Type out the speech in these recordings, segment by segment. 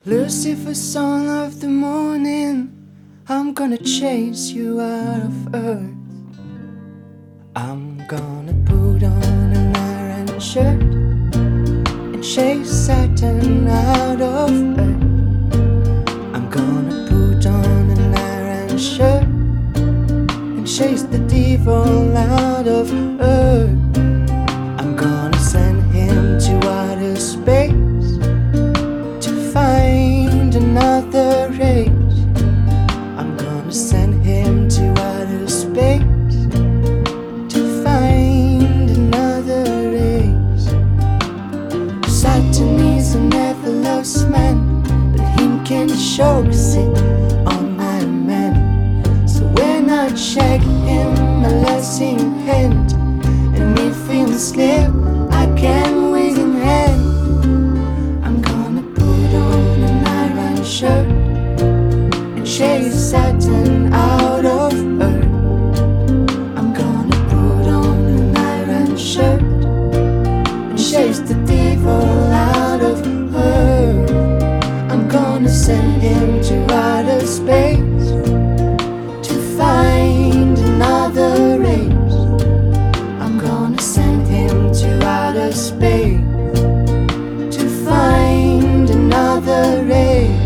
Lucifer, son of the morning, I'm gonna chase you out of earth. I'm gonna put on an iron shirt and chase Saturn out of earth. I'm gonna put on an iron shirt and chase the devil out of earth. I'm gonna send him to outer space to find another race. I'm gonna send him to outer space to find another race. Saturn is a nevertheless man, but him can choke sit on my man. So when I check him, a blessing hand, and if him slip, I can win in hand. I'm gonna put on an iron shirt and chase Saturn out of earth. I'm gonna put on an iron shirt and chase the devil out of earth. I'm gonna send him to outer space to find another race. I'm gonna send him to outer space to find another race.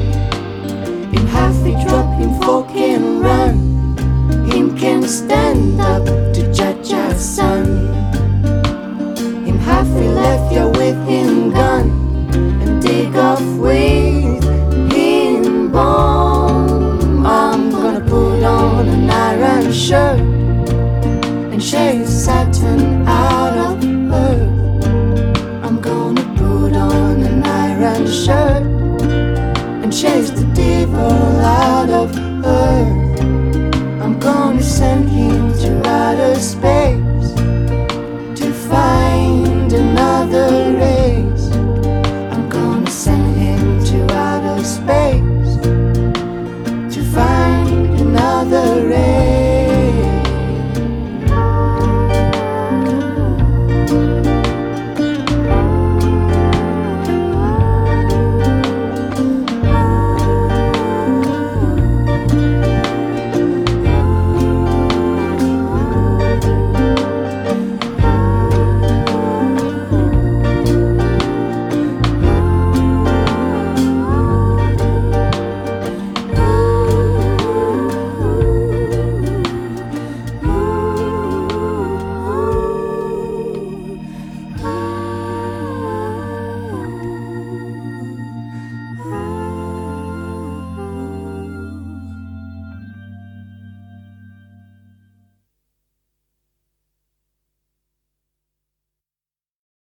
In half he drop, him fall can run, him can stand up to judge our son. Him half he left you with him gun and dig off with him bomb. I'm gonna put on an iron shirt and chase Saturn out of earth. I'm gonna put on an iron shirt and chase the devil out of earth. I'm gonna send him to outer space to find another race. I'm gonna send him to outer space